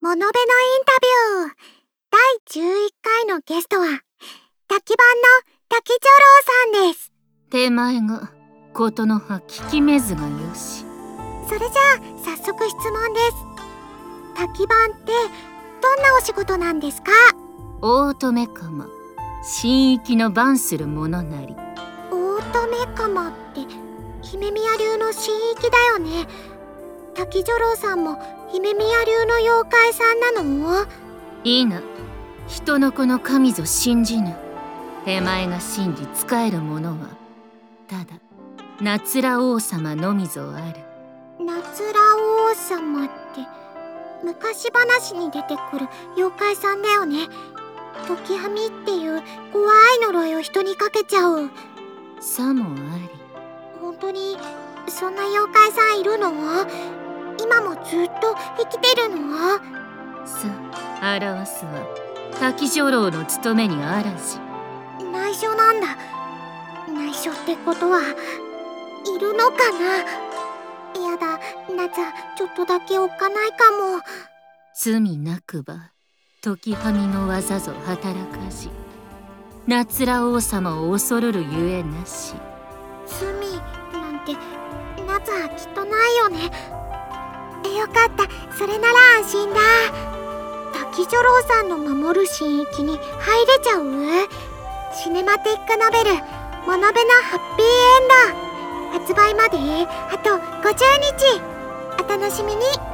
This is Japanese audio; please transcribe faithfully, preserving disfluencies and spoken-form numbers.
モノベのインタビューだいじゅういっかいのゲストは滝版の滝女郎さんです。 手前がことの葉聞きめずがよし。 それじゃあ早速質問です。滝版ってどんなお仕事なんですか？ 大乙女鎌、神域の番する者なり。 大乙女鎌って姫宮流の神域だよね。滝女郎さんも姫宮流の妖怪さんなの？ いいな、人の子の神ぞ信じぬ。手前が信じ仕える者はただ夏良王様のみぞある。 夏良王様って昔話に出てくる妖怪さんだよね。時はみっていう怖い呪いを人にかけちゃう。 さもあり。 本当にそんな妖怪さんいるの？今もずっと生きてるの？ さあ、表すは滝女郎の務めにあらず。 内緒なんだ。内緒ってことはいるのかな？やだ、なざちょっとだけおっかないかも。 罪なくば時はみの技ぞ働かじ。夏良王様を恐るるゆえなし。 罪なんてなざきっとないよね。よかった、それなら安心だ。滝女郎さんの守る神域に入れちゃう？シネマティックノベル「モノベのハッピーエンド」発売まであとごじゅうにち、お楽しみに。